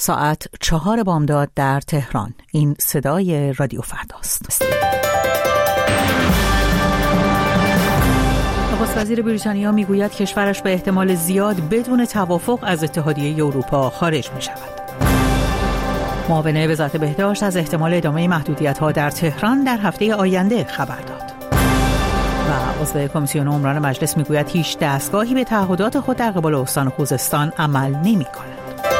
ساعت 4 بامداد در تهران. این صدای رادیو فرداست. نخست وزیر بریتانیا میگوید کشورش به احتمال زیاد بدون توافق از اتحادیه اروپا خارج می شود. معاون وزارت بهداشت از احتمال ادامه محدودیت‌ها در تهران در هفته آینده خبر داد. و عضو کمیسیون عمران مجلس میگوید هیچ دستگاهی به تعهدات خود در قبال استان خوزستان عمل نمی‌کند.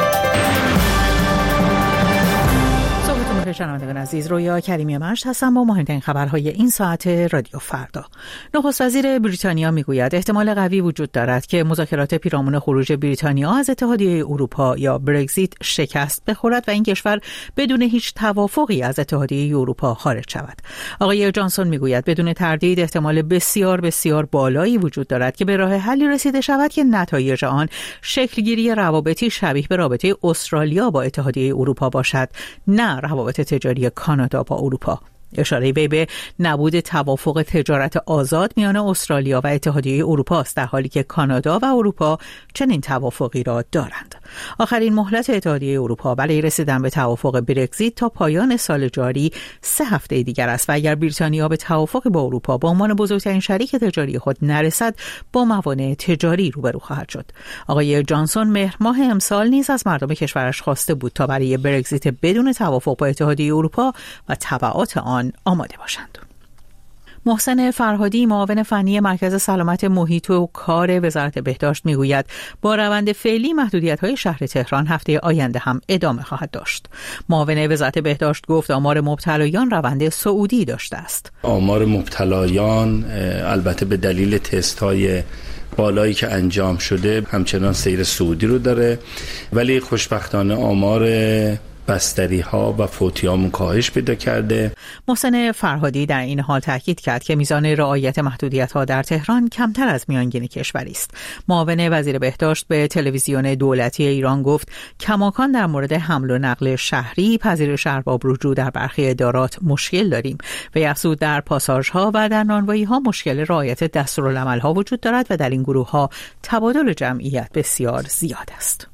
شنوندگان عزیز، رویا کریمی مشت هستم با مهمترین خبرهای این ساعت رادیو فردا. نخست وزیر بریتانیا میگوید احتمال قوی وجود دارد که مذاکرات پیرامون خروج بریتانیا از اتحادیه اروپا یا برگزیت شکست بخورد و این کشور بدون هیچ توافقی از اتحادیه اروپا خارج شود. آقای جانسون میگوید بدون تردید احتمال بسیار بسیار بالایی وجود دارد که به راه حلی رسیده شود که نتایج آن شکلگیری روابطی شبیه به رابطه استرالیا با اتحادیه اروپا باشد، نه روابط تجاری کانادا با اروپا. اشاره وی به نبود توافق تجارت آزاد میان استرالیا و اتحادیه اروپا است، در حالی که کانادا و اروپا چنین توافقی را دارند. آخرین مهلت اتحادیه اروپا برای رسیدن به توافق برگزیت تا پایان سال جاری 3 هفته دیگر است و اگر بریتانیا به توافق با اروپا به عنوان بزرگترین شریک تجاری خود نرسد با موانع تجاری روبرو خواهد شد. آقای جانسون مهر ماه امسال نیز از مردم کشورش خواسته بود تا برای برگزیت بدون توافق با اتحادیه اروپا و تبعات آن آماده باشند. محسن فرهادی معاون فنی مرکز سلامت محیط و کار وزارت بهداشت میگوید با روند فعلی محدودیت‌های شهر تهران هفته آینده هم ادامه خواهد داشت. معاون وزارت بهداشت گفت آمار مبتلایان روند صعودی داشته است. آمار مبتلایان البته به دلیل تست‌های بالایی که انجام شده همچنان سیر صعودی رو داره، ولی خوشبختانه آمار بستری ها و فوتی ها کاهش پیدا کرده. محسن فرهادی در این حال تاکید کرد که میزان رعایت محدودیت ها در تهران کمتر از میانگین کشوری است. معاون وزیر بهداشت به تلویزیون دولتی ایران گفت کماکان در مورد حمل و نقل شهری پذیرش ارباب رجوع در برخی ادارات مشکل داریم و افزود در پاساژ ها و در نانوایی ها مشکل رعایت دستورالعمل ها وجود دارد و در این گروه ها تبادل جمعیت بسیار زیاد است.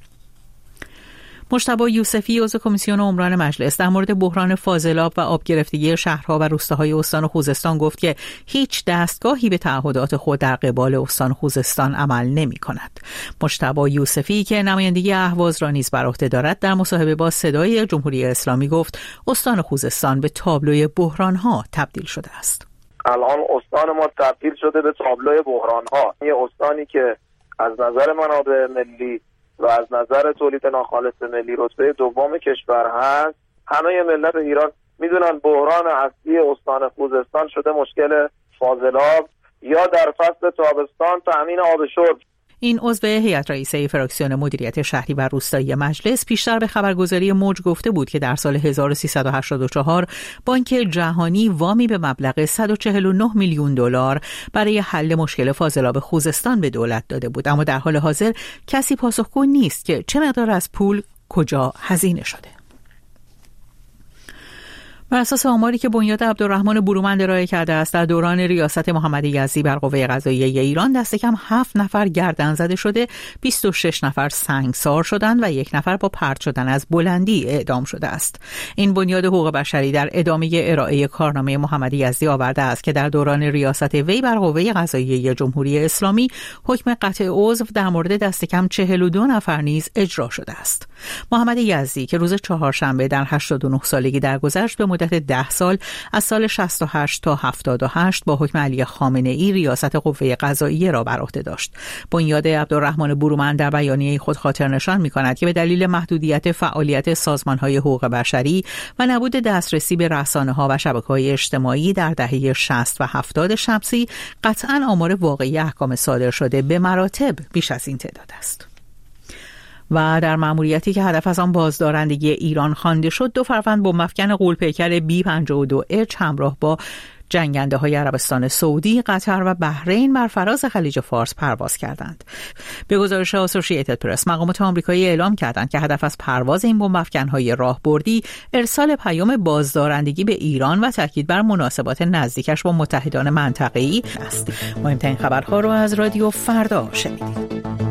مجتبی یوسفی عضو کمیسیون عمران مجلس در مورد بحران فاضلاب و آبگرفتگی شهرها و روستاهای استان خوزستان گفت که هیچ دستگاهی به تعهدات خود در قبال استان خوزستان عمل نمی‌کند. مجتبی یوسفی که نمایندگی اهواز را نیز بر عهده دارد در مصاحبه با صدای جمهوری اسلامی گفت استان خوزستان به تابلوی بحران‌ها تبدیل شده است. الان استان ما تبدیل شده به تابلوی بحران‌ها. یه استانی که از نظر منابع ملی و از نظر تولید ناخالص ملی رتبه دوم کشور هست. همه ملت ایران میدونن بحران اصلی استان خوزستان شده مشکل فاضلاب یا در فصل تابستان تامین آب شرب. این عضو هیئت رئیسه فراکسیون مدیریت شهری و روستایی مجلس پیشتر به خبرگزاری موج گفته بود که در سال 1384 بانک جهانی وامی به مبلغ 149 میلیون دلار برای حل مشکل فاضلاب خوزستان به دولت داده بود، اما در حال حاضر کسی پاسخگو نیست که چه مقدار از پول کجا هزینه شده. بر اساس آماری که بنیاد عبدالرحمن برومند ارائه کرده است، در دوران ریاست محمد یزدی بر قوه قضاییه ایران دست کم 7 نفر گردن زده شده، 26 نفر سنگسار شدند و 1 نفر با پرت شدن از بلندی اعدام شده است. این بنیاد حقوق بشری در ادامه ارائه کارنامه محمد یزدی آورده است که در دوران ریاست وی بر قوه قضاییه جمهوری اسلامی حکم قطع عضو در مورد دست کم 42 نفر نیز اجرا شده است. محمد یزدی که روز چهارشنبه در 89 سالگی درگذشت به مدت 10 سال از سال 68 تا 78 با حکم علی خامنه ای ریاست قوه قضاییه را بر عهده داشت. بنیاد عبدالرحمن برومند در بیانیه خود خاطر نشان می‌کند که به دلیل محدودیت فعالیت سازمان‌های حقوق بشری و نبود دسترسی به رسانه‌ها و شبکه‌های اجتماعی در دهه 60 و 70 شمسی قطعاً آمار واقعی احکام صادر شده به مراتب بیش از این تعداد است. و در مأموریتی که هدف از آن بازدارندگی ایران خوانده شد، 2 فروند بمب‌افکن غول‌پیکر B-52H همراه با جنگنده‌های عربستان سعودی، قطر و بحرین بر فراز خلیج فارس پرواز کردند. به گزارش اسوسییتد پرس، مقامات آمریکایی اعلام کردند که هدف از پرواز این بمب‌افکن‌های راهبردی ارسال پیام بازدارندگی به ایران و تاکید بر مناسبات نزدیکش با متحدان منطقه‌ای است. مهمترین خبرها را از رادیو فردا شنیدید.